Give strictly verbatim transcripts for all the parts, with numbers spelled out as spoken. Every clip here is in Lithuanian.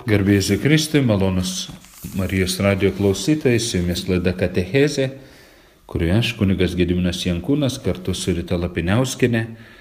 Garbėsiu Kristui, malonus Marijos radijo klausytojai, su jumis laida Katechezė, kurioje aš, kunigas Gediminas Jankūnas, kartu su Rita Lapiniauskienė,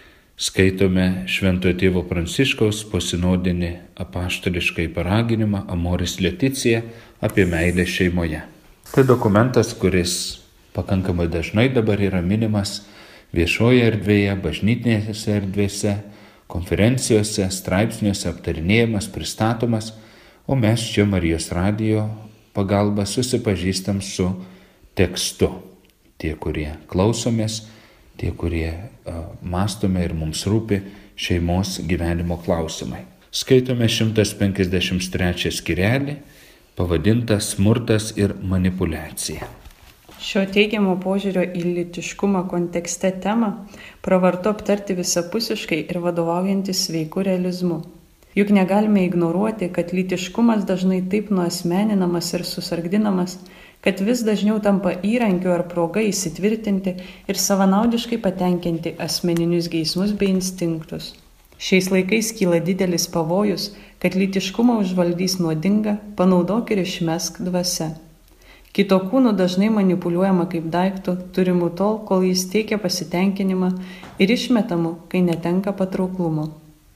skaitome Šventojo tėvo Pranciškaus posinodinį apaštališkai paraginimą Amoris Laetitia apie meilę šeimoje. Tai dokumentas, kuris pakankamai dažnai dabar yra minimas viešoje erdvėje, bažnytinėse erdvėse, konferencijose, straipsniuose aptarinėjamas, pristatomas, o mes čia Marijos radijo pagalba susipažįstam su tekstu. Tie, kurie klausomės, tie, kurie uh, mąstome ir mums rūpi šeimos gyvenimo klausimai. Skaitome šimtas penkiasdešimt trečią skyrelį, pavadintą Smurtas ir manipuliacija. Šio teigiamo požiūrio į lytiškumą kontekste temą pravartu aptarti visapusiškai ir vadovaujantis sveiku realizmu. Juk negalime ignoruoti, kad lytiškumas dažnai taip nuasmeninamas ir susargdinamas, kad vis dažniau tampa įrankiu ar proga įsitvirtinti ir savanaudiškai patenkinti asmeninius geismus bei instinktus. Šiais laikais kyla didelis pavojus, kad lytiškumą užvaldys nuodinga, panaudok ir išmesk dvasia. Kito kūnu dažnai manipuliuojama kaip daiktų, turimų tol, kol jis teikia pasitenkinimą ir išmetamų, kai netenka patrauklumo.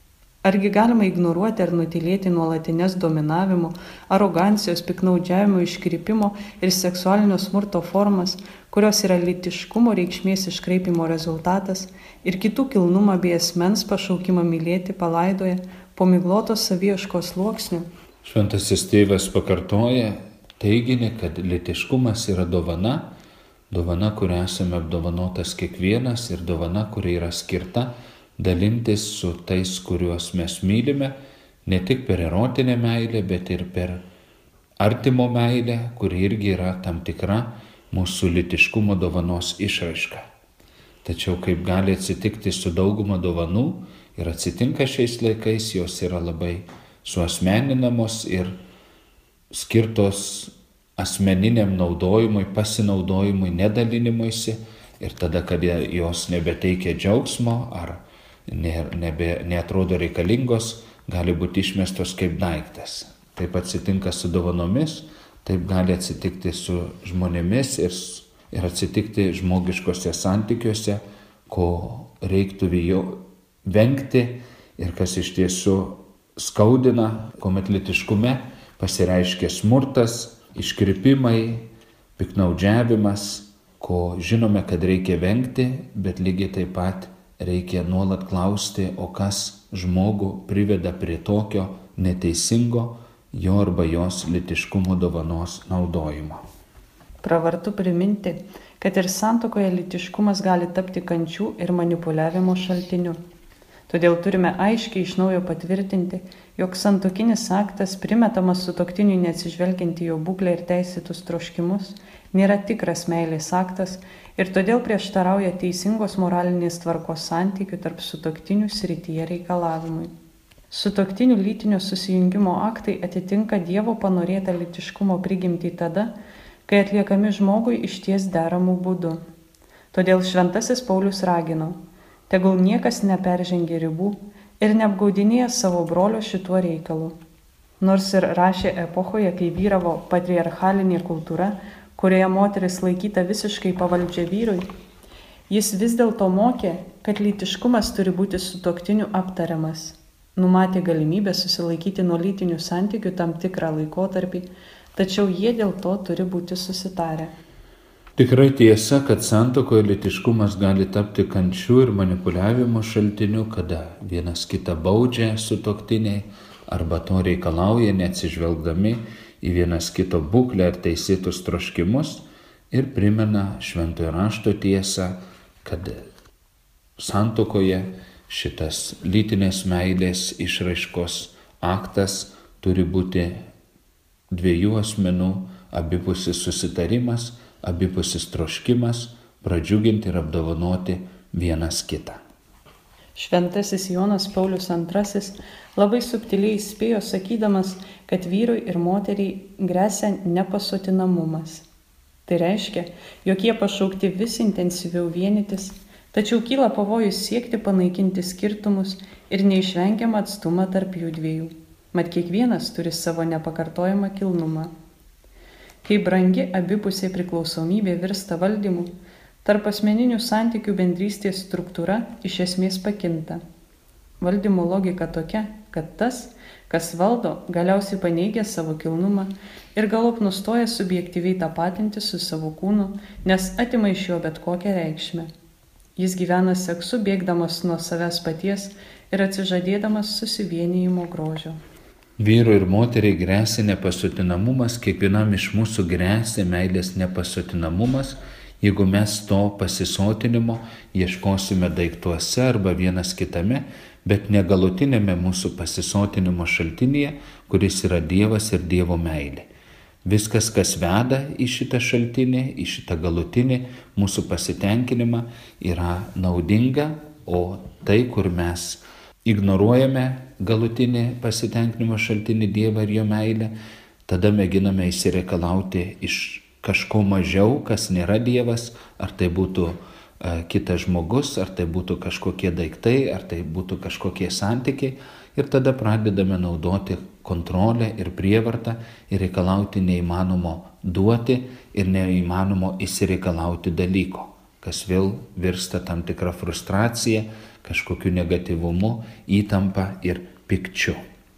Argi galima ignoruoti ar nutylėti nuolatinės dominavimo, arogancijos, piknaudžiavimo, iškrypimo ir seksualinio smurto formas, kurios yra lytiškumo reikšmės iškraipimo rezultatas ir kitų kilnumą bei asmens pašaukimą mylėti palaidoja po miglotos saviieškos sluoksnių? Šventasis tėvas pakartoja teiginį, kad lytiškumas yra dovana, dovana, kurią esame apdovanotas kiekvienas ir dovana, kuri yra skirta dalintis su tais, kuriuos mes mylime, ne tik per erotinę meilę, bet ir per artimo meilę, kuri irgi yra tam tikra mūsų lytiškumo dovanos išraiška. Tačiau kaip gali atsitikti su dauguma dovanų ir atsitinka šiais laikais, jos yra labai suasmeninamos ir skirtos asmeniniam naudojimui, pasinaudojimui, nedalinimuisi ir tada, kad jos nebeteikia džiaugsmo ar nebe, neatrodo reikalingos, gali būti išmestos kaip daiktas. Taip atsitinka su dovanomis, taip gali atsitikti su žmonėmis ir, ir atsitikti žmogiškose santykiuose, ko reiktų vengti ir kas iš tiesų skaudina, kuomet lytiškume pasireiškia smurtas, iškrypimai, piknaudžiavimas, ko žinome, kad reikia vengti, bet lygiai taip pat reikia nuolat klausti, o kas žmogų priveda prie tokio neteisingo jo arba jos lytiškumo dovanos naudojimo. Pravartu priminti, kad ir santuokoje lytiškumas gali tapti kančių ir manipuliavimo šaltiniu. Todėl turime aiškiai iš naujo patvirtinti, jog santuokinis aktas, primetamas sutuoktiniui neatsižvelgiant į jo būklę ir teisėtus troškimus, nėra tikras meilės aktas ir todėl prieštarauja teisingos moralinės tvarkos santykių tarp sutuoktinių srityje reikalavimui. Sutuoktinių lytinio susijungimo aktai atitinka Dievo panorėtą lytiškumo prigimtį tada, kai atliekami žmogui išties deramų būdų. Todėl šventasis Paulius ragino: tegul niekas neperžengia ribų ir neapgaudinėja savo brolio šituo reikalu. Nors ir rašė epochoje, kai vyravo patriarchalinė kultūra, kurioje moteris laikyta visiškai pavaldžia vyrui, jis vis dėlto mokė, kad lytiškumas turi būti sutuoktinių aptariamas. Numatė galimybę susilaikyti nuo lytinių santykių tam tikrą laikotarpį, tačiau jie dėl to turi būti susitarę. Tikrai tiesa, kad santuokoje lytiškumas gali tapti kančių ir manipuliavimo šaltiniu, kada vienas kitą baudžia sutuoktiniai arba to reikalauja neatsižvelgdami į vienas kito būklę ir teisėtus troškimus ir primena šventojo rašto tiesą, kad santuokoje šitas lytinės meilės išraiškos aktas turi būti dviejų asmenų abipusis susitarimas, abipusis troškimas pradžiuginti ir apdovanoti vienas kitą. Šventasis Jonas Paulius antrasis labai subtiliai įspėjo, sakydamas, kad vyrui ir moteriai gresia nepasotinamumas. Tai reiškia, jog jie pašaukti vis intensyviau vienytis, tačiau kyla pavojus siekti panaikinti skirtumus ir neišvengiamą atstumą tarp jų dviejų. mat kiekvienas turi savo nepakartojamą kilnumą. Kai brangi abipusiai priklausomybė virsta valdymu, tarp asmeninių santykių bendrystės struktūra iš esmės pakinta. Valdymo logika tokia, kad tas, kas valdo, galiausiai paneigia savo kilnumą ir galop nustoja subjektyviai tapatinti su savo kūnu, nes atima iš jo bet kokią reikšmę. Jis gyvena seksu, bėgdamas nuo savęs paties ir atsižadėdamas susivienijimo grožio. Vyru ir moteriai gresia nepasotinamumas, kiekvienam iš mūsų gresia meilės nepasotinamumas, jeigu mes to pasisotinimo ieškosime daiktuose arba vienas kitame, bet negalutinėme mūsų pasisotinimo šaltinyje, kuris yra Dievas ir Dievo meilė. Viskas, kas veda į šitą šaltinį, į šitą galutinį mūsų pasitenkinimą, yra naudinga, o tai, kur mes ignoruojame galutinį pasitenkinimo šaltinį Dievą ir jo meilę, tada mėginame įsireikalauti iš kažko mažiau, kas nėra Dievas, ar tai būtų e, kitas žmogus, ar tai būtų kažkokie daiktai, ar tai būtų kažkokie santykiai, ir tada pradedame naudoti kontrolę ir prievartą ir reikalauti neįmanomo duoti ir neįmanomo įsireikalauti dalyko, kas vėl virsta tam tikrą frustraciją, kažkokiu negatyvumu, įtampa ir pykčiu.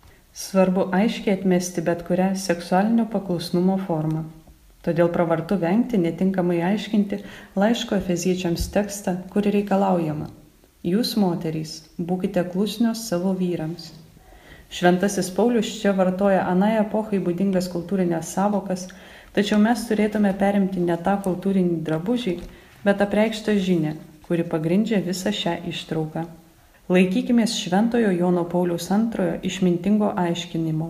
Svarbu aiškiai atmesti bet kurią seksualinio paklusnumo formą. Todėl pravartu vengti netinkamai aiškinti laiško Efeziečiams tekstą, kur reikalaujama: jūs, moterys, būkite klusnios savo vyrams. Šventasis Paulius čia vartoja anai epochai būdingas kultūrinės savokas, tačiau mes turėtume perimti ne tą kultūrinį drabužį, bet apreikštą žinią, kuri pagrindžia visą šią ištrauką. Laikykimės Šventojo Jono Pauliaus antrojo išmintingo aiškinimo.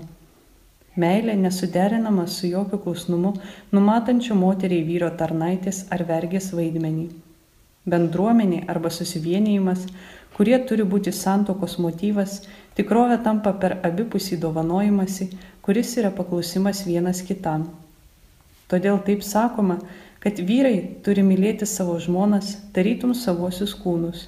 Meilė nesuderinama su jokiu klusnumu, numatančiu moteriai vyro tarnaitės ar vergės vaidmenį. Bendruomenė arba susivienijimas, kurie turi būti santuokos motyvas, tikrovė tampa per abipusį dovanojimąsi, kuris yra paklusimas vienas kitam. Todėl taip sakoma, kad vyrai turi mylėti savo žmonas, tarytum savosius kūnus.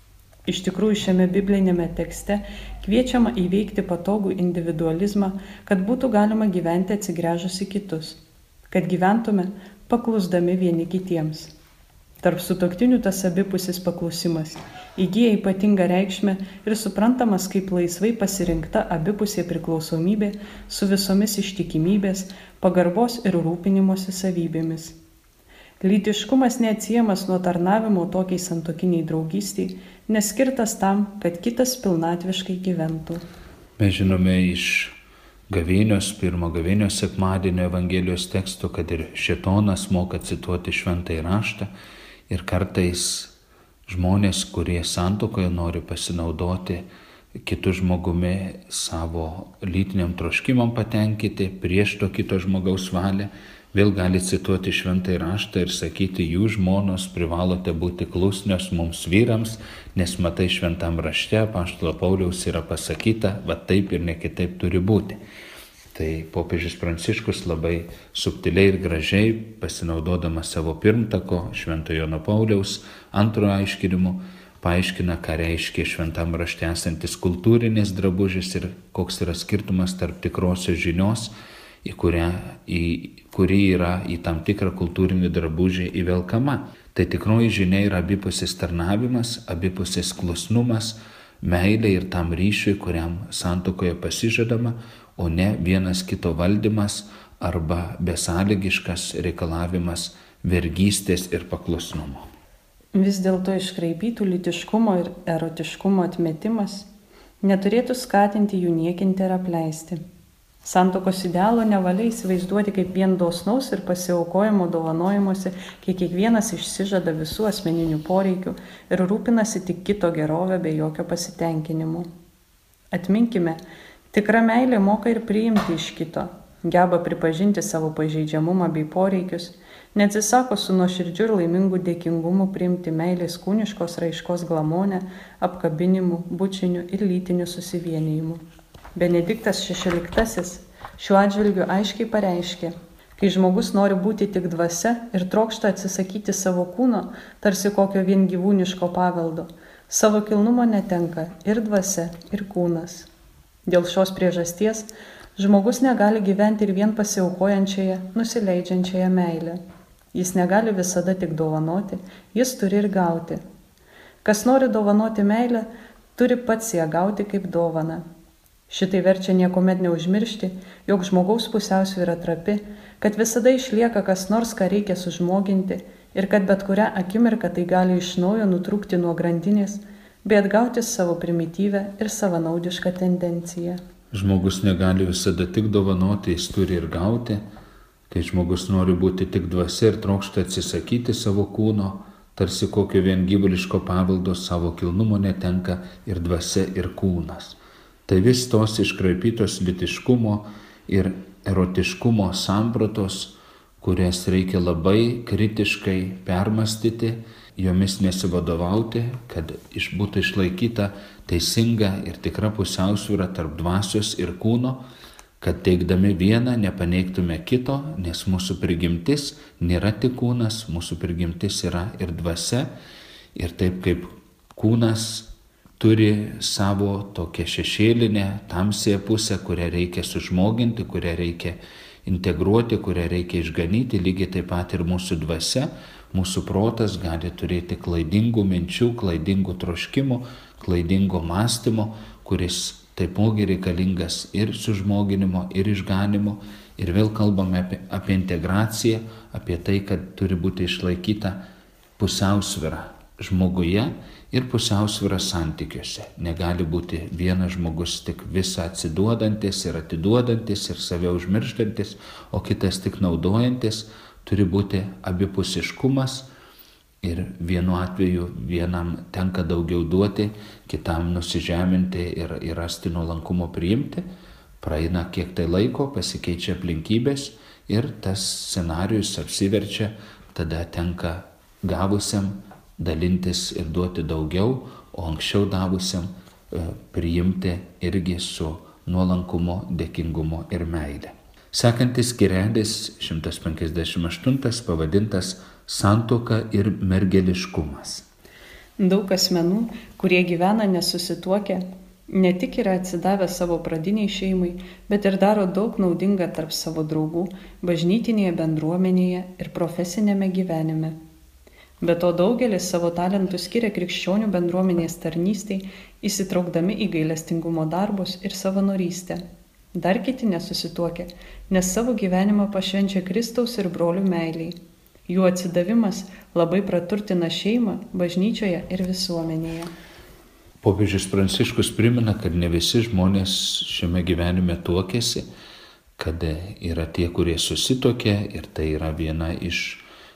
Iš tikrųjų, šiame biblinėme tekste kviečiama įveikti patogų individualizmą, kad būtų galima gyventi atsigręžus į kitus, kad gyventume paklusdami vieni kitiems. Tarp sutuoktinių tas abipusis paklusimas įgyja ypatingą reikšmę ir suprantamas kaip laisvai pasirinkta abipusė priklausomybė su visomis ištikimybės, pagarbos ir rūpinimosi savybėmis. Lytiškumas neatsiejamas nuo tarnavimo tokiai santuokiniai draugystiai, neskirtas tam, kad kitas pilnatviškai gyventų. Mes žinome iš gavėnios, pirmo gavėnios sekmadienio Evangelijos teksto, kad ir šėtonas moka cituoti šventąjį raštą ir kartais žmonės, kurie santuokoje nori pasinaudoti kitu žmogumi savo lytiniam troškimam patenkinti prieš to kito žmogaus valią, vėl gali cituoti šventąjį raštą ir sakyti: jūs žmonos privalote būti klusnios mums vyrams, nes matai šventam rašte apaštalo Pauliaus yra pasakyta, va taip ir ne kitaip turi būti. Tai popiežius Pranciškus labai subtiliai ir gražiai, pasinaudodamas savo pirmtako Šventojo Jono Pauliaus antrojo aiškinimu, paaiškina, ką reiškia šventam rašte esantis kultūrinis drabužis ir koks yra skirtumas tarp tikrosios žinios, į kurią, į, kuri yra į tam tikrą kultūrinį drabužį įvelkama. Tai tikroji žinia yra abipusis tarnavimas, abipusis klusnumas, meilė ir tam ryšiui, kuriam santuokoje pasižadama, o ne vienas kito valdymas arba besąlygiškas reikalavimas vergystės ir paklusnumo. Vis dėlto iškraipytų lytiškumo ir erotiškumo atmetimas neturėtų skatinti jų niekinti ir apleisti. Santuokos idealo nevalia įsivaizduoti kaip vien dosnaus ir pasiaukojimo dovanojimuose, kai kiekvienas išsižada visų asmeninių poreikių ir rūpinasi tik kito gerovę be jokio pasitenkinimo. Atminkime, tikra meilė moka ir priimti iš kito, geba pripažinti savo pažeidžiamumą bei poreikius, neatsisako su nuoširdžiu ir laimingu dėkingumu priimti meilės kūniškos raiškos glamonę, apkabinimu, bučiniu ir lytiniu susivienijimu. Benediktas šešioliktasis šiuo atžvilgiu aiškiai pareiškė, kai žmogus nori būti tik dvasia ir trokšta atsisakyti savo kūno, tarsi kokio vien gyvūniško paveldo, savo kilnumo netenka ir dvasia, ir kūnas. Dėl šios priežasties žmogus negali gyventi ir vien pasiaukojančiąją, nusileidžiančiąją meilę. Jis negali visada tik dovanoti, jis turi ir gauti. Kas nori dovanoti meilę, turi pats ją gauti kaip dovaną. Šitai verčia niekuomet neužmiršti, jog žmogaus pusiausvyra trapi, kad visada išlieka kas nors, ką reikia sužmoginti ir kad bet kurią akimirką tai gali iš naujo nutrūkti nuo grandinės, bei atgauti savo primityvę ir savanaudišką tendenciją. Žmogus negali visada tik dovanoti, jis turi ir gauti. Kai žmogus nori būti tik dvasia ir trokšta atsisakyti savo kūno, tarsi kokio vien gyvuliško paveldo, savo kilnumo netenka ir dvasia, ir kūnas. Tai vis tos iškraipytos lytiškumo ir erotiškumo sampratos, kurias reikia labai kritiškai permastyti, jomis nesivadovauti, kad būtų išlaikyta teisinga ir tikra pusiausvyra tarp dvasios ir kūno, kad teikdami vieną nepaneigtume kito, nes mūsų prigimtis nėra tik kūnas, mūsų prigimtis yra ir dvasia. Ir taip kaip kūnas turi savo tokią šešėlinę, tamsiąją pusę, kurią reikia sužmoginti, kurią reikia integruoti, kurią reikia išganyti, lygiai taip pat ir mūsų dvasia, mūsų protas gali turėti klaidingų minčių, klaidingų troškimų, klaidingo mąstymo, kuris taipogi reikalingas ir sužmoginimo, ir išganimo. Ir vėl kalbame apie, apie integraciją, apie tai, kad turi būti išlaikyta pusiausvyra žmoguje ir pusiausvyra santykiuose. Negali būti vienas žmogus tik visą atsiduodantis ir atiduodantis ir save užmirštantis, o kitas tik naudojantis. Turi būti abipusiškumas ir vienu atveju vienam tenka daugiau duoti, kitam nusižeminti ir, ir rasti nuolankumo priimti. Praeina kiek tai laiko, pasikeičia aplinkybės ir tas scenarijus apsiverčia, tada tenka gavusiam dalintis ir duoti daugiau, o anksčiau davusiam e, priimti irgi su nuolankumo, dėkingumo ir meile. Sekantis skyrelis šimtas penkiasdešimt aštuntas pavadintas Santuoka ir mergeliškumas. Daug asmenų, kurie gyvena nesusituokę, ne tik yra atsidavę savo pradiniai šeimai, bet ir daro daug naudinga tarp savo draugų, bažnytinėje bendruomenėje ir profesinėme gyvenime. Be to daugelis savo talentų skiria krikščionių bendruomenės tarnystei, įsitraukdami į gailestingumo darbus ir savanorystę. Dar kiti nesusituokia, nes savo gyvenimą pašvenčia Kristaus ir brolių meiliai. Jų atsidavimas labai praturtina šeimą, bažnyčioje ir visuomenėje. Popiežius Pranciškus primena, kad ne visi žmonės šiame gyvenime tuokėsi, kad yra tie, kurie susituokė ir tai yra viena iš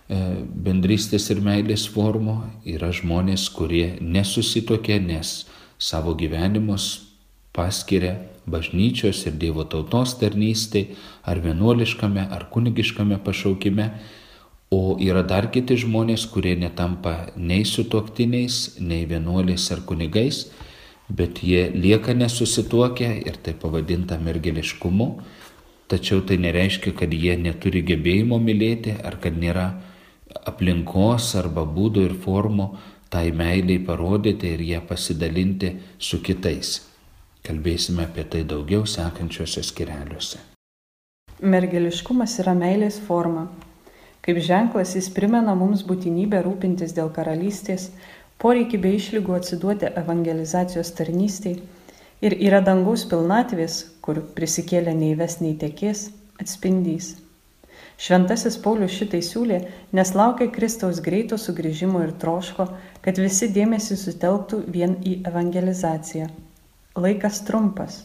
bendrystės ir meilės formų. Yra žmonės, kurie nesusituokė, nes savo gyvenimus paskiria bažnyčios ir Dievo tautos tarnystei, ar vienuoliškame, ar kunigiškame pašaukime. O yra dar kiti žmonės, kurie netampa nei sutuoktiniais, nei vienuoliais ar kunigais, bet jie lieka nesusituokę ir tai pavadinta mergeliškumu. Tačiau tai nereiškia, kad jie neturi gebėjimo mylėti, ar kad nėra aplinkos arba būdų ir formų tai meiliai parodyti ir ją pasidalinti su kitais. Kalbėsime apie tai daugiau sekančiuose skyreliuose. Mergeliškumas yra meilės forma. Kaip ženklas jis primena mums būtinybę rūpintis dėl karalystės, poreikį be išlygų atsiduoti evangelizacijos tarnystei ir yra dangaus pilnatvės, kur prisikėlė nei ves nei tekės, atspindys. Šventasis Paulius šitai siūlė, nes laukia Kristaus greito sugrįžimo ir troško, kad visi dėmesį sutelktų vien į evangelizaciją. Laikas trumpas.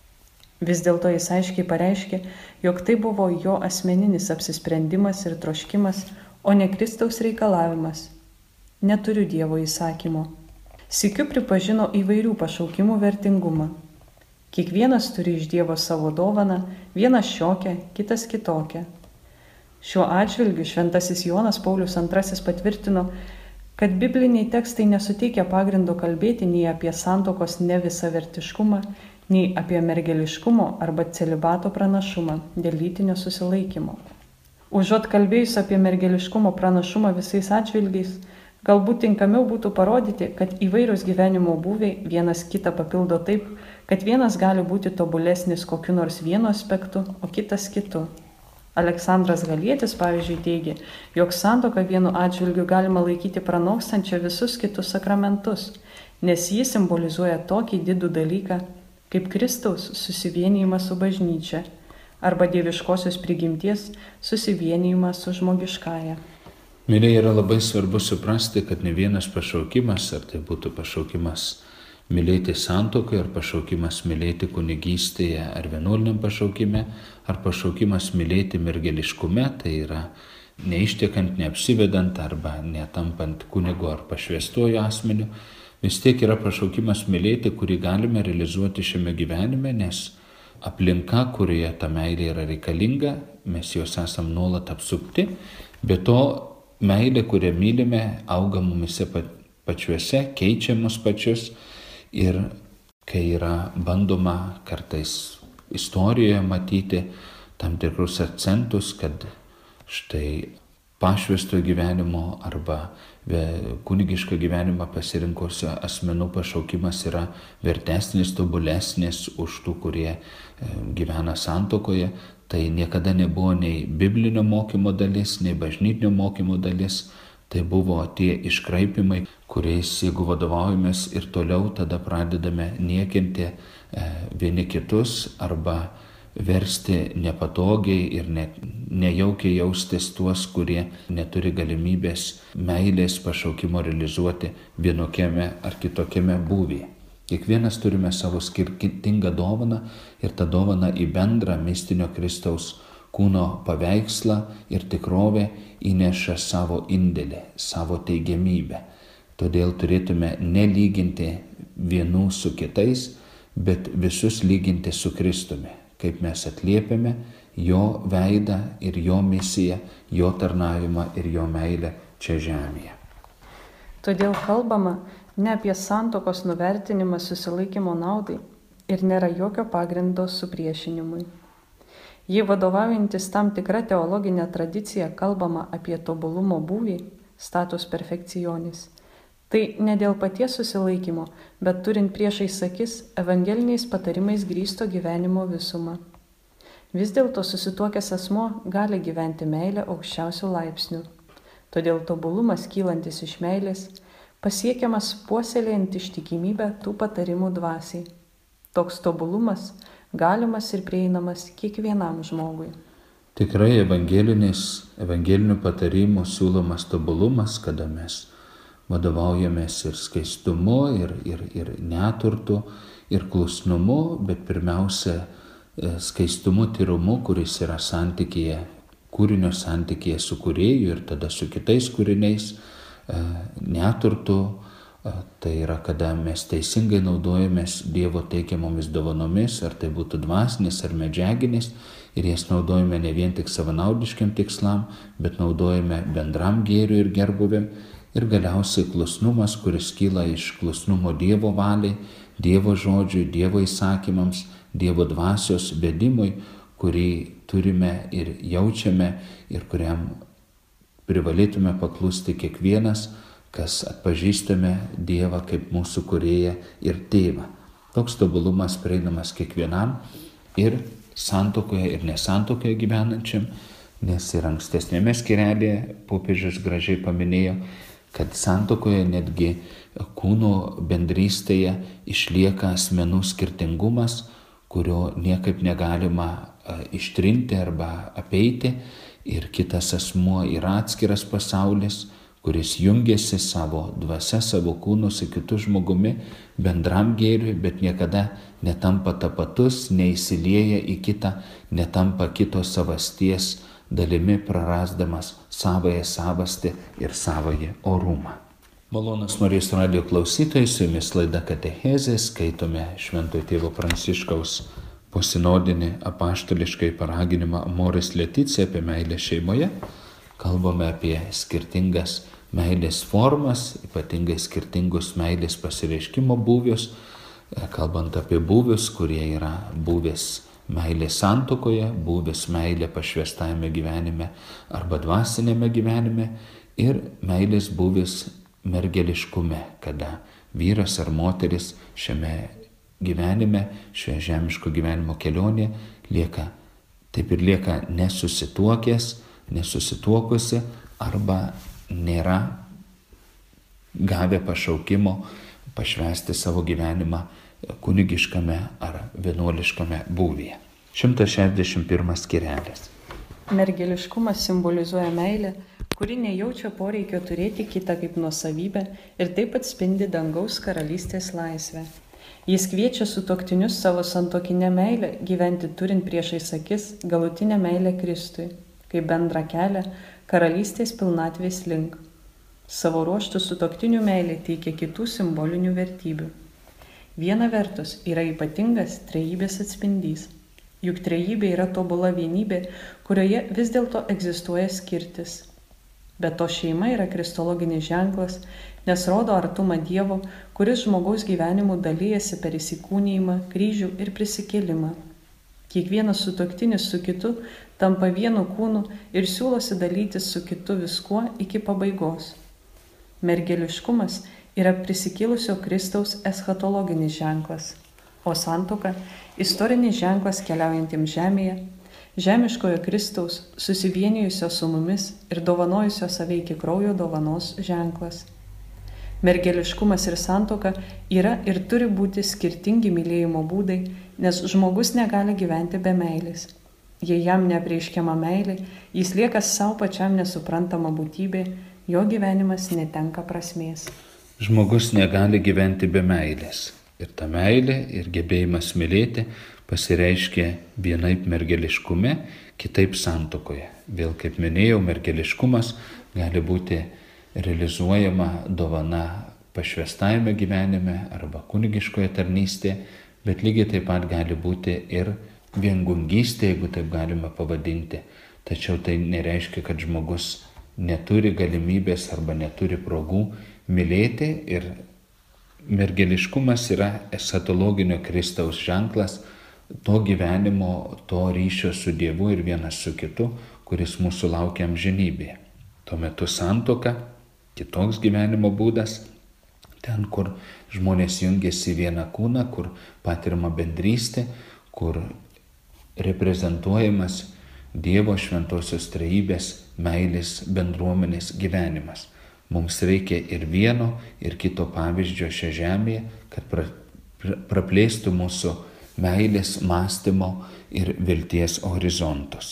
Vis dėlto jis aiškiai pareiškė, jog tai buvo jo asmeninis apsisprendimas ir troškimas, o ne Kristaus reikalavimas. Neturiu Dievo įsakymo. Sykiu pripažino įvairių pašaukimų vertingumą. Kiekvienas turi iš Dievo savo dovaną, vienas šiokią, kitas kitokią. Šiuo atžvilgiu šventasis Jonas Paulius antrasis patvirtino, kad bibliniai tekstai nesuteikia pagrindo kalbėti nei apie santuokos nevisavertiškumą, nei apie mergeliškumo arba celibato pranašumą dėl lytinio susilaikymo. Užuot kalbėjus apie mergeliškumo pranašumą visais atžvilgiais, Galbūt tinkamiau būtų parodyti, kad įvairios gyvenimo būviai vienas kitą papildo taip, kad vienas gali būti tobulesnis kokiu nors vienu aspektu, o kitas kitu. Aleksandras Galietis, pavyzdžiui, teigia, jog santuoką vienu atžvilgiu galima laikyti pranokstančią visus kitus sakramentus, nes jis simbolizuoja tokį didų dalyką, kaip Kristaus susivienijimą su bažnyčia arba dieviškosios prigimties susivienijimą su žmogiškąja. Mėlyje, yra labai svarbu suprasti, kad ne vienas pašaukimas, ar tai būtų pašaukimas mylėti santuokoje, ar pašaukimas mylėti kunigystėje, ar vienuoliniam pašaukime, ar pašaukimas mylėti mergeliškume, tai yra neištekant, neapsivedant arba netampant kunigu ar pašvęstuoju asmeniu, vis tiek yra pašaukimas mylėti, kurį galime realizuoti šiame gyvenime, nes aplinka, kurioje ta meilė yra reikalinga, mes jos esam nuolat apsupti, bet to meilė, kurią mylime, auga mumise pačiuose, keičia mus pačius ir kai yra bandoma kartais istorijoje matyti tam tikrus akcentus, kad štai pašvęsto gyvenimo arba kunigiško gyvenimą pasirinkusio asmenų pašaukimas yra vertesnis, tobulesnis už tų, kurie gyvena santuokoje. Tai niekada nebuvo nei biblinio mokymo dalis, nei bažnytinio mokymo dalis. Tai buvo tie iškraipimai, kuriais, jeigu vadovaujamės ir toliau, tada pradedame niekinti vieni kitus arba versti nepatogiai ir ne, nejaukiai jaustis tuos, kurie neturi galimybės meilės pašaukimo realizuoti vienokiame ar kitokiame būvyje. Kiekvienas turime savo skirtingą dovaną ir tą dovaną į bendrą mistinio Kristaus kūno paveikslą ir tikrovę įneša savo indėlį, savo teigiamybę. Todėl turėtume nelyginti vienų su kitais, bet visus lyginti su Kristumi, kaip mes atliepiame jo veidą ir jo misiją, jo tarnavimą ir jo meilę čia žemėje. Todėl kalbama ne apie santuokos nuvertinimą susilaikymo naudai ir nėra jokio pagrindo supriešinimui. Jei vadovaujantis tam tikra teologinė tradicija kalbama apie tobulumo būvį, status perfekcionis, tai ne dėl paties susilaikymo, bet turint priešais akis evangeliniais patarimais grįsto gyvenimo visumą. Vis dėlto susituokęs asmuo gali gyventi meilę aukščiausių laipsnių. Todėl tobulumas kylantis iš meilės pasiekiamas puoselėjant ištikimybę tų patarimų dvasiai. Toks tobulumas galimas ir prieinamas kiekvienam žmogui. Tikrai evangelinių patarimų siūlomas tobulumas, kada mes vadovaujamės ir skaistumu, ir, ir, ir neturtu, ir klusnumu, bet pirmiausia skaistumu, tyrumu, kuris yra santykyje, kūrinio santykyje su kūrėju ir tada su kitais kūriniais. Neturtu, tai yra, kada mes teisingai naudojamės Dievo teikiamomis dovanomis, ar tai būtų dvasinis ar medžiaginis, ir jas naudojame ne vien tik savanaudiškiam tikslam, bet naudojame bendram gėriui ir gerbuvėm. Ir galiausiai klusnumas, kuris kyla iš klusnumo Dievo valiai, Dievo žodžiui, Dievo įsakymams, Dievo dvasios vedimui, kurį turime ir jaučiame ir kuriam privalėtume paklusti kiekvienas, kas atpažįstame Dievą kaip mūsų kūrėją ir tėvą. Toks tobulumas prieinamas kiekvienam ir santuokoje ir nesantuokoje gyvenančiam, nes ir ankstesnėme skyrelėje popiežius gražiai paminėjo, kad santuokoje netgi kūno bendrystėje išlieka asmenų skirtingumas, kurio niekaip negalima ištrinti arba apeiti, ir kitas asmuo yra atskiras pasaulis, kuris jungiasi savo dvasia, savo kūnu su kitu žmogumi bendram gėriui, bet niekada netampa tapatus, neįsilieja į kitą, netampa kito savasties dalimi, prarasdamas savąją savastį ir savąjį orumą. Malonūs Marijos radijo klausytojai, su jumis laida Katechezė, skaitome Šventojo tėvo Pranciškaus posinodinį apaštališkai paraginimą Amoris Laetitia apie meilę šeimoje. Kalbame apie skirtingas meilės formas, ypatingai skirtingus meilės pasireiškimo būvius, kalbant apie būvius, kurie yra būvis meilė santuokoje, būvis meilė pašvęstajame gyvenime arba dvasinėme gyvenime ir meilės būvis mergeliškume, kada vyras ar moteris šiame gyvenime, šioje žemiško gyvenimo kelionėje lieka, taip ir lieka nesusituokęs, nesusituokusi arba nėra gavę pašaukimo pašvęsti savo gyvenimą kunigiškame ar vienuoliškame būvyje. šimtas šešiasdešimt pirmas skirelis. Mergeliškumas simbolizuoja meilę, kuri nejaučia poreikio turėti kitą kaip nuosavybę ir taip atspindi dangaus karalystės laisvę. Jis kviečia sutuoktinius savo santuokinę meilę gyventi turint priešais akis galutinę meilę Kristui, kaip bendrą kelią karalystės pilnatvės link. Savo ruožtų sutuoktinių meilė teikia kitų simbolinių vertybių. Viena vertus yra ypatingas trejybės atspindys. Juk trejybė yra tobula vienybė, kurioje vis dėlto egzistuoja skirtis. Bet to šeima yra kristologinis ženklas, nes rodo artumą Dievo, kuris žmogaus gyvenimu dalyjasi per įsikūnijimą, kryžių ir prisikėlimą. Kiekvienas sutuoktinis su kitu tampa vienu kūnu ir siūlosi dalytis su kitu viskuo iki pabaigos. Mergeliškumas yra prisikėlusio Kristaus eschatologinis ženklas, o santuoka istorinis ženklas keliaujantiems žemėje, žemiškojo Kristaus susivienijusio su mumis ir dovanojusio save iki kraujo dovanos ženklas. Mergeliškumas ir santuoka yra ir turi būti skirtingi mylėjimo būdai, nes žmogus negali gyventi be meilės. Jei jam neapreiškiama meilė, jis lieka savo pačiam nesuprantama būtybė, jo gyvenimas netenka prasmės. Žmogus negali gyventi be meilės. Ir ta meilė ir gebėjimas mylėti pasireiškia vienaip mergeliškume, kitaip santuokoje. Vėl, kaip minėjau, mergeliškumas gali būti realizuojama dovana pašvęstajame gyvenime arba kunigiškoje tarnystėje, bet lygiai taip pat gali būti ir viengungystė, jeigu taip galima pavadinti. Tačiau tai nereiškia, kad žmogus neturi galimybės arba neturi progų mylėti, ir mergeliškumas yra eschatologinio Kristaus ženklas, to gyvenimo, to ryšio su Dievu ir vienas su kitu, kuris mūsų laukia amžinybėje. Tuo metu santuoka, kitoks gyvenimo būdas, ten, kur žmonės jungiasi į vieną kūną, kur patirima bendrystė, kur reprezentuojamas Dievo šventosios trejybės meilės bendruomenės gyvenimas. Mums reikia ir vieno, ir kito pavyzdžio šią žemėje, kad pra, pra, praplėstų mūsų meilės mąstymo ir vilties horizontus.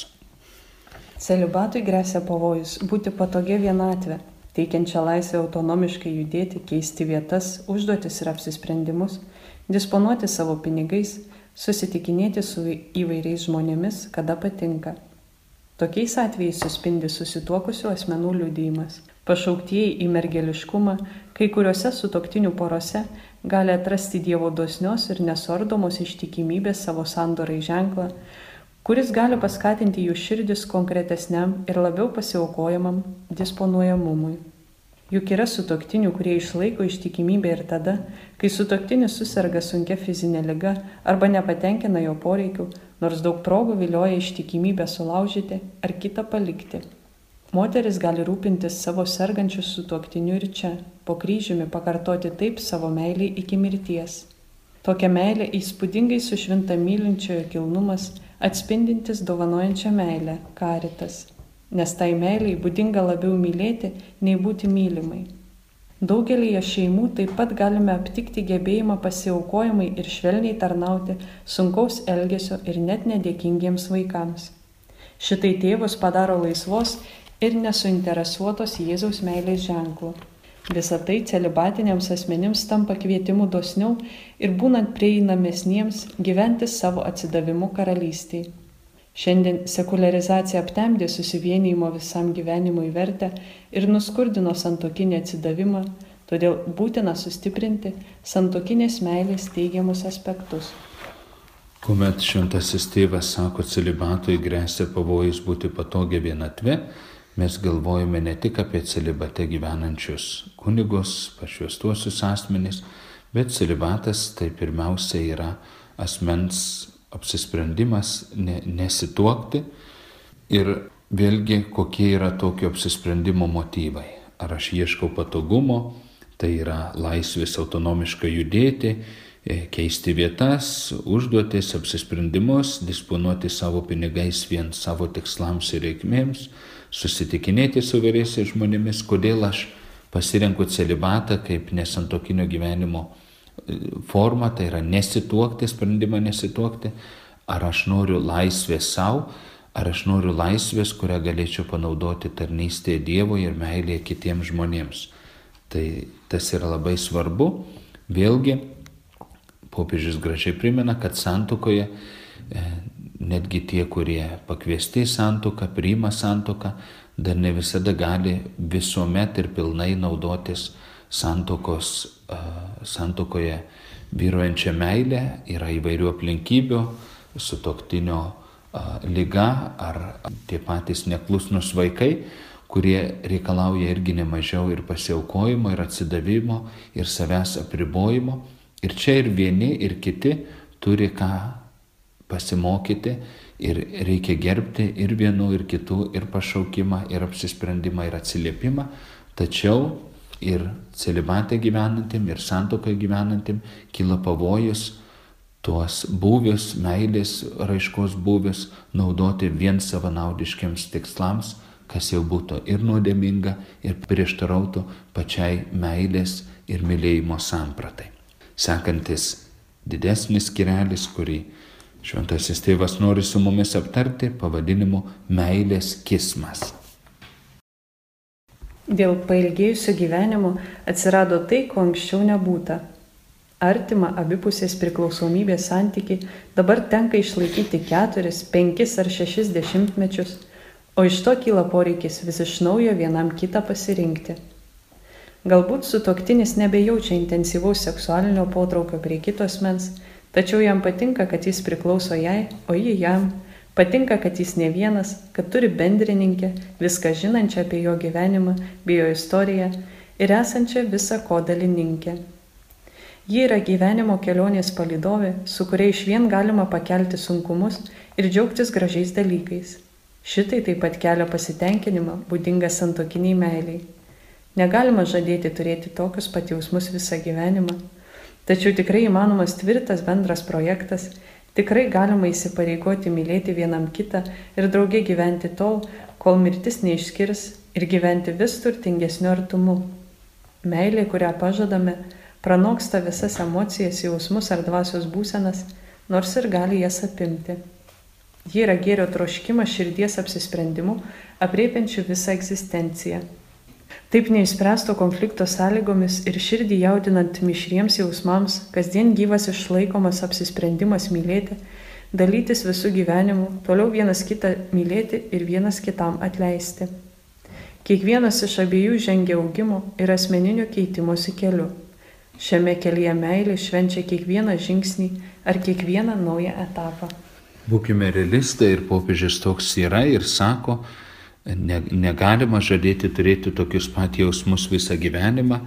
Celibatui gresia pavojus būti patogia vienatvė, teikiančia laisvę autonomiškai judėti, keisti vietas, užduotis ir apsisprendimus, disponuoti savo pinigais, susitikinėti su įvairiais žmonėmis, kada patinka. Tokiais atvejais suspindi susituokusių asmenų liudijimas. Pašauktieji į mergeliškumą, kai kuriuose sutuoktinių porose gali atrasti Dievo dosnios ir nesuardomos ištikimybės savo sandorai ženklą, kuris gali paskatinti jų širdis konkretesniam ir labiau pasiaukojamam disponuojamumui. Juk yra sutuoktinių, kurie išlaiko ištikimybę ir tada, kai sutuoktinis suserga sunkia fizinė liga arba nepatenkina jo poreikių, nors daug progų vilioja ištikimybę sulaužyti ar kitą palikti. Moteris gali rūpintis savo sergančių sutuoktiniu ir čia, po kryžiumi pakartoti taip savo meilį iki mirties. Tokia meilė įspūdingai sušvinta mylinčiojo kilnumas, atspindintis dovanojančią meilę, karitas. Nes tai meiliai būdinga labiau mylėti, nei būti mylimai. Daugelįje šeimų taip pat galime aptikti gebėjimą pasiaukojimai ir švelniai tarnauti sunkaus elgesio ir net nedėkingiems vaikams. Šitai tėvus padaro laisvos ir nesuinteresuotos Jėzaus meilės ženklu. Visą tai celibatiniams asmenims tampa kvietimu dosniau ir būnant prieinamesniems gyventi savo atsidavimu karalystei. Šiandien sekuliarizacija aptemdė susivienijimo visam gyvenimui vertę ir nuskurdino santuokinį atsidavimą, todėl būtina sustiprinti santuokinės meilės teigiamus aspektus. Kuomet šventasis tėvas sako, celibatui gresia pavojus būti patogia vienatve, mes galvojame ne tik apie celibate gyvenančius kunigus, pašvęstuosius asmenys, bet celibatas tai pirmiausia yra asmens apsisprendimas ne, nesituokti. Ir vėlgi, kokie yra tokio apsisprendimo motyvai. ar aš ieškau patogumo, tai yra laisvės autonomiškai judėti, keisti vietas, užduotis, apsisprendimus, disponuoti savo pinigais vien savo tikslams ir reikmėms, susitikinėti su vyriais žmonėmis. Kodėl aš pasirenku celibatą kaip nesantuokinio gyvenimo formą, tai yra nesituokti, sprendimą nesituokti, ar aš noriu laisvės savo, ar aš noriu laisvės, kurią galėčiau panaudoti tarnystėje Dievui ir meilėje kitiems žmonėms. Tai tas yra labai svarbu. Vėlgi, popiežius gražiai primena, kad santuokoje netgi tie, kurie pakviesti į santuoką, priima santuoką, dar ne visada gali visuomet ir pilnai naudotis santuokos, santuokoje vyruojančią meilę. Yra įvairių aplinkybių, sutuoktinio liga ar tie patys neklusnus vaikai, kurie reikalauja irgi nemažiau ir pasiaukojimo, ir atsidavimo, ir savęs apribojimo. Ir čia ir vieni, ir kiti turi ką pasimokyti ir reikia gerbti ir vienų, ir kitų, ir pašaukimą, ir apsisprendimą, ir atsiliepimą. Tačiau ir celibate gyvenantim, ir santuokoje gyvenantim kyla pavojus tuos būvius, meilės raiškos būvius naudoti vien savanaudiškiams tikslams, kas jau būtų ir nuodėminga, ir prieštarautų pačiai meilės ir mylėjimo sampratai. Sekantis didesnis skyrelis, kurį Šventasis Tėvas nori su mumis aptarti, pavadinimu meilės kismas. Dėl pailgėjusio gyvenimo atsirado tai, ko anksčiau nebūta. Artima abipusės priklausomybės santykiai dabar tenka išlaikyti keturis, penkis ar šešis dešimtmečius, o iš to kyla poreikis vis iš naujo vienam kitą pasirinkti. Galbūt sutuoktinis nebejaučia intensyvaus seksualinio potraukio prie kito asmens, tačiau jam patinka, kad jis priklauso jai, o ji jam. Patinka, kad jis ne vienas, kad turi bendrininkę, viską žinančią apie jo gyvenimą bei jo istoriją ir esančią visa ko dalininkę. Ji yra gyvenimo kelionės palydovė, su kuria išvien galima pakelti sunkumus ir džiaugtis gražiais dalykais. Šitai taip pat kelia pasitenkinimą, būdingą santuokiniai meiliai. Negalima žadėti turėti tokius pat jausmus visą gyvenimą, tačiau tikrai įmanomas tvirtas bendras projektas, tikrai galima įsipareigoti mylėti vienam kitą ir drauge gyventi tol, kol mirtis neišskirs ir gyventi vis turtingesniu artumu. Meilė, kurią pažadame, pranoksta visas emocijas, jausmus ar dvasios būsenas, nors ir gali jas apimti. Ji yra gėrio troškimas širdies apsisprendimu, aprėpiančiu visą egzistenciją. Taip neišspręsto konflikto sąlygomis ir širdį jaudinant mišriems jausmams, kasdien gyvas išlaikomas apsisprendimas mylėti, dalytis visų gyvenimu, toliau vienas kitą mylėti ir vienas kitam atleisti. Kiekvienas iš abiejų žengia augimo ir asmeninio keitimosi keliu. Šiame kelyje meilė švenčia kiekvieną žingsnį ar kiekvieną naują etapą. Būkime realistai ir popiežius toks yra ir sako, ne, negalima žadėti turėti tokius pat jausmus visą gyvenimą,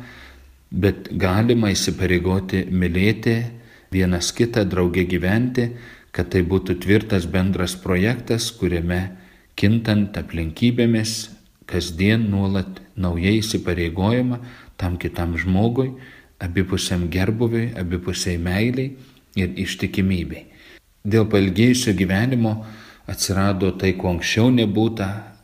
bet galima įsipareigoti mylėti vienas kitą, drauge gyventi, kad tai būtų tvirtas bendras projektas, kuriame kintant aplinkybėmis kasdien nuolat naujai įsipareigojama tam kitam žmogui, abipusiam gerbuviui, abipusiai meiliai ir ištikimybei. Dėl pailgėjusio gyvenimo atsirado tai, ko anksčiau nebūta,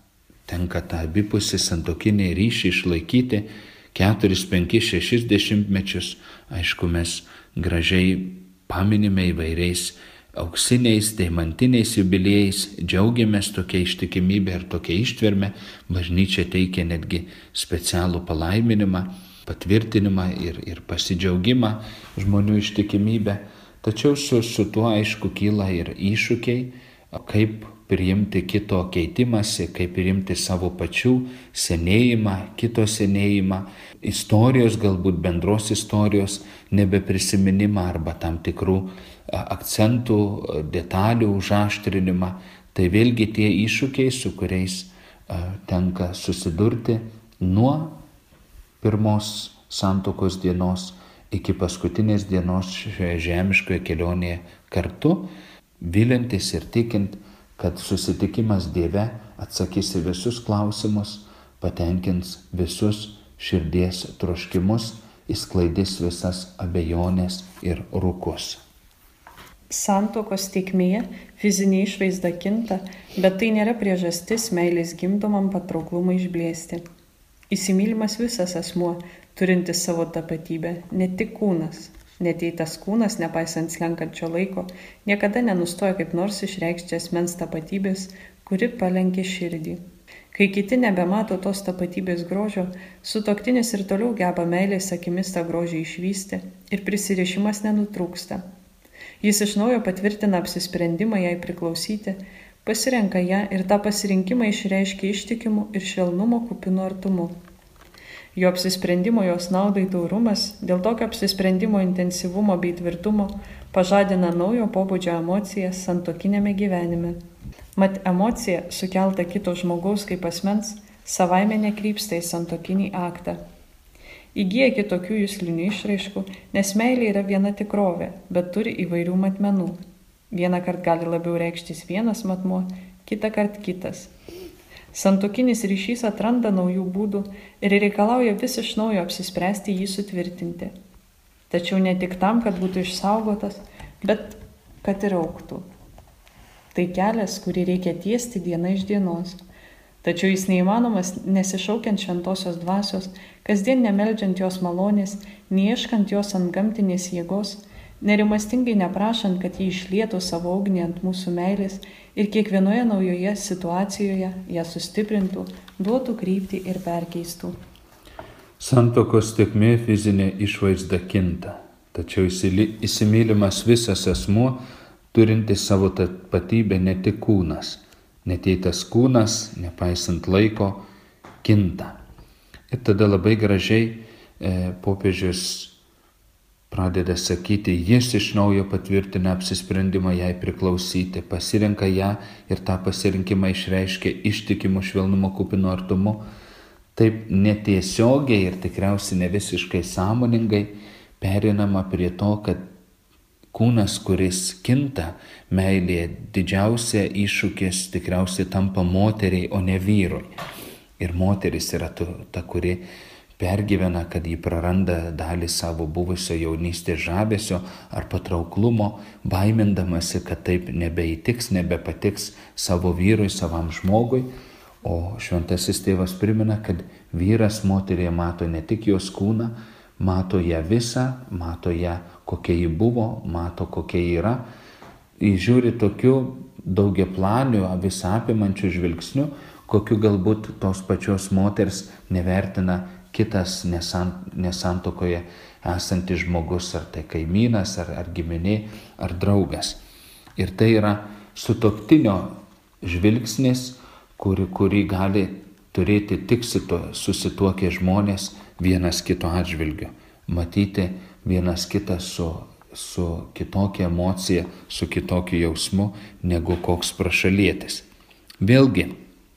tenka tą abipusį santuokinį ryšį išlaikyti keturis, penkis, šešis dešimtmečius. Aišku, mes gražiai paminime įvairiais auksiniais, deimantiniais jubiliejais, džiaugiamės tokia ištikimybė ir tokia ištverme. Bažnyčia teikia netgi specialų palaiminimą, patvirtinimą ir, ir pasidžiaugimą žmonių ištikimybę. Tačiau su, su tuo aišku kyla ir iššūkiai, kaip priimti kito keitimąsi, kaip priimti savo pačių senėjimą, kito senėjimą, istorijos, galbūt bendros istorijos nebeprisiminimą arba tam tikrų akcentų, detalių užaštrinimą. Tai vėlgi tie iššūkiai, su kuriais tenka susidurti nuo pirmos santuokos dienos iki paskutinės dienos šioje žemiškoje kelionėje kartu, vilintis ir tikint, kad susitikimas Dieve atsakys į visus klausimus, patenkins visus širdies troškimus, išsklaidys visas abejonės ir rūkus. Santuokos tėkmėje fizinė išvaizda kinta, bet tai nėra priežastis meilės gimdomam patrauklumui išblėsti. Įsimylimas visas asmuo, turintis savo tapatybę, ne tik kūnas. Net jei tas kūnas, nepaisant slenkančio laiko, niekada nenustoja kaip nors išreikšti asmens tapatybės, kuri palenkė širdį. Kai kiti nebemato tos tapatybės grožio, sutuoktinis ir toliau geba meilės akimis tą grožį išvysti ir prisirišimas nenutrūksta. Jis iš naujo patvirtina apsisprendimą jai priklausyti, pasirenka ją ir tą pasirinkimą išreiškia ištikimu ir švelnumo kupinu artumu. Jo apsisprendimo jos naudai taurumas, dėl tokio apsisprendimo intensyvumo bei tvirtumo pažadina naujo pobūdžio emocijas santuokinėme gyvenime. Mat emocija, sukelta kito žmogaus kaip asmens, savaime nekrypsta į santuokinį aktą. Įgyja kitokių juslinių išraiškų, nes meilė yra viena tikrovė, bet turi įvairių matmenų. Vieną kartą gali labiau reikštis vienas matmuo, kitą kartą kitas. Santuokinis ryšys atranda naujų būdų ir reikalauja vis iš naujo apsispręsti jį sutvirtinti. Tačiau ne tik tam, kad būtų išsaugotas, bet kad ir augtų. Tai kelias, kurį reikia tiesti diena iš dienos. Tačiau jis neįmanomas nesišaukiant šventosios dvasios, kasdien nemeldžiant jos malonės, neieškant jos antgamtinės jėgos, nerimastingai neprašant, kad jį išlietų savo ugnį ant mūsų meilės ir kiekvienoje naujoje situacijoje ją sustiprintų, duotų kryptį ir perkeistų. Santuokos tėkmė fizinė išvaizda kinta, tačiau įsimylimas visas asmuo, turintis savo tapatybę ne tik kūnas, net jei tas kūnas, nepaisant laiko, kinta. Ir tada labai gražiai e, popiežius pradeda sakyti, jis iš naujo patvirtina apsisprendimą jai priklausyti, pasirenka ją ir tą pasirinkimą išreiškia ištikimu švelnumo kupinu artumu. Taip netiesiogiai ir tikriausiai ne visiškai sąmoningai pereinama prie to, kad kūnas, kuris kinta, meilėje didžiausia iššūkis tikriausiai tampa moteriai, o ne vyrui. Ir moteris yra ta, kuri pergyvena, kad ji praranda dalį savo buvusio jaunystės žavesio ar patrauklumo, baimindamasi, kad taip nebeįtiks, nebepatiks savo vyrui, savam žmogui. O šventasis tėvas primena, kad vyras moterėje mato ne tik jos kūną, mato ją visą, mato ją, kokia ji buvo, mato, kokia ji yra. Jis žiūri tokiu daugiaplaniu, visą apimančiu žvilgsniu, kokiu galbūt tos pačios moters nevertina kitas nesantuokoje esantis žmogus, ar tai kaimynas, ar, ar giminė, ar draugas. Ir tai yra sutuoktinio žvilgsnis, kurį, kurį gali turėti tik susituokę žmonės vienas kito atžvilgiu. Matyti vienas kitą su, su kitokia emocija, su kitokiu jausmu, negu koks prašalietis. Vėlgi,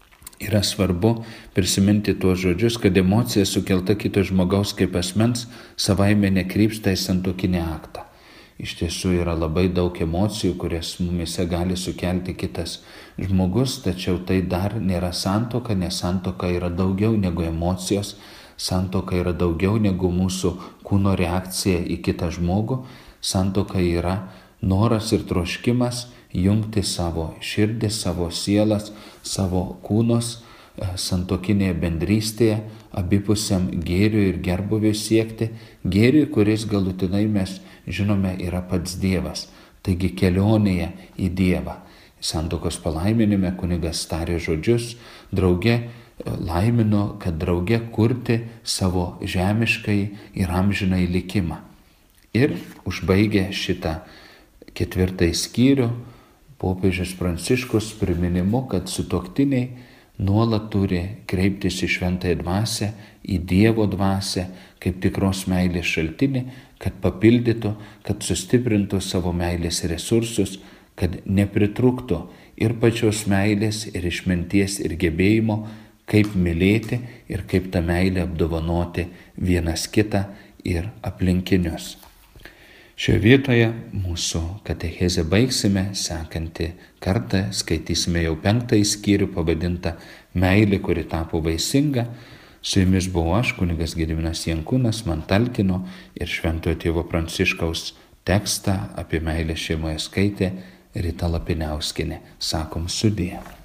yra svarbu prisiminti tuos žodžius, kad emocija sukelta kito žmogaus kaip asmens savaime nekrypsta į santuokinį aktą. Iš tiesų yra labai daug emocijų, kurias mumise gali sukelti kitas žmogus, tačiau tai dar nėra santuoka, nes santuoka yra daugiau negu emocijos, santuoka yra daugiau negu mūsų kūno reakcija į kitą žmogų, santuoka yra noras ir troškimas jungti savo širdį, savo sielas, savo kūnus santuokinėje bendrystėje, abipusiam gėriui ir gerbuviui siekti, gėriui, kuris galutinai mes žinome yra pats Dievas, taigi kelionėje į Dievą. Santuokos palaiminime kunigas tarė žodžius, drauge laimino, kad drauge kurti savo žemiškai ir amžinai likimą. Ir užbaigė šitą ketvirtąjį skyrių popiežius Pranciškus priminimu, kad sutuoktiniai nuolat turi kreiptis į šventąją dvasią, į Dievo dvasią, kaip tikros meilės šaltinį, kad papildytų, kad sustiprintų savo meilės resursus, kad nepritrūktų ir pačios meilės, ir išminties, ir gebėjimo, kaip mylėti ir kaip tą meilę apdovanoti vienas kitą ir aplinkinius. Šioje vietoje mūsų katechezę baigsime, sekantį kartą skaitysime jau penktąjį skyrių pavadintą Meilė, kuri tapo vaisinga. Su jumis buvau aš, kunigas Gediminas Jankūnas, man talkino ir Šventojo tėvo Pranciškaus tekstą apie meilę šeimoje skaitė Rita Lapiniauskienė. Sakom sudie.